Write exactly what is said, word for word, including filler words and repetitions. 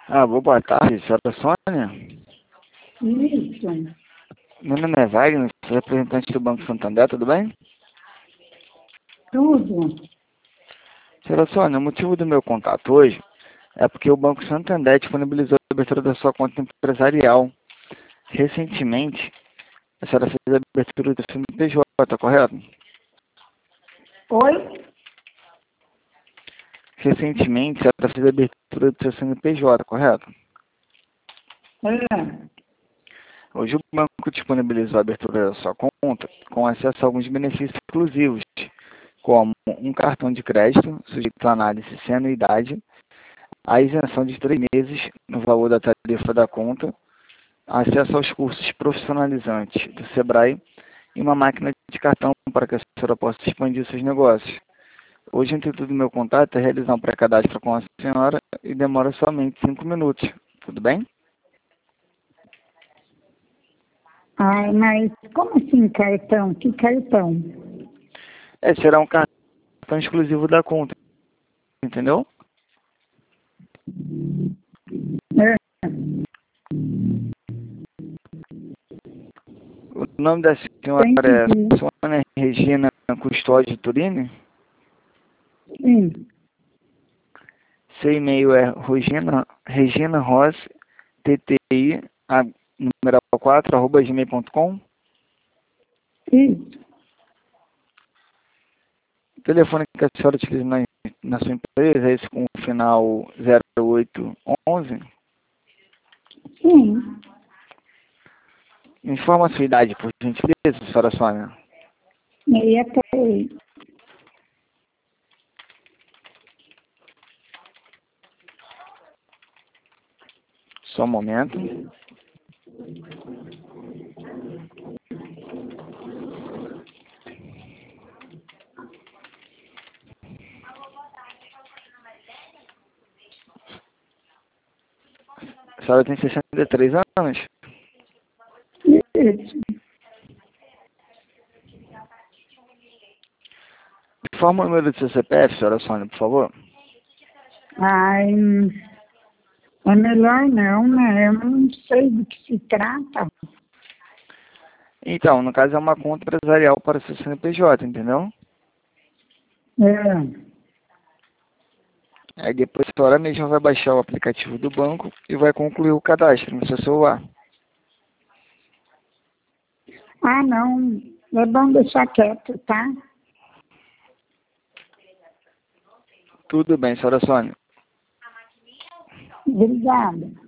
Ah, boa tarde, senhora Sônia. Isso, Meu nome é Wagner, sou representante do Banco Santander, tudo bem? tudo. Senhora Sônia, o motivo do meu contato hoje é porque o Banco Santander disponibilizou a abertura da sua conta empresarial. Recentemente, a senhora fez a abertura do C N P J, correto? Oi? Recentemente, a senhora fez a abertura do seu C N P J, correto? É. Hoje o banco disponibilizou a abertura da sua conta com acesso a alguns benefícios exclusivos, como um cartão de crédito sujeito à análise sem anuidade, a isenção de três meses no valor da tarifa da conta, acesso aos cursos profissionalizantes do Sebrae e uma máquina de cartão para que a senhora possa expandir seus negócios. Hoje, o intuito do meu contato é realizar um pré-cadastro com a senhora e demora somente cinco minutos. Tudo bem? Ai, mas como assim cartão? Que cartão? É, será um cartão exclusivo da conta, entendeu? É. O nome da senhora é Entendi. Sônia Regina Custódio Turini? Sim. Seu e-mail é Regina, Regina Rossi, T T I, a, numeral quatro, arroba gmail ponto com. Isso. O telefone que a senhora utiliza na, na sua empresa é esse com o final zero oito onze. Sim. Informa a sua idade, por gentileza, senhora Sônia. Meia três. Só um momento. A senhora tem sessenta e três anos? Isso. Informa o número do seu C P F, senhora Sônia, por favor. Ai, é melhor não, né? Eu não sei do que se trata. Então, no caso é uma conta empresarial para o seu C N P J, entendeu? É. Aí depois a senhora mesma vai baixar o aplicativo do banco e vai concluir o cadastro no seu celular. Ah, não. É bom deixar quieto, tá? Tudo bem, senhora Sônia. Obrigada.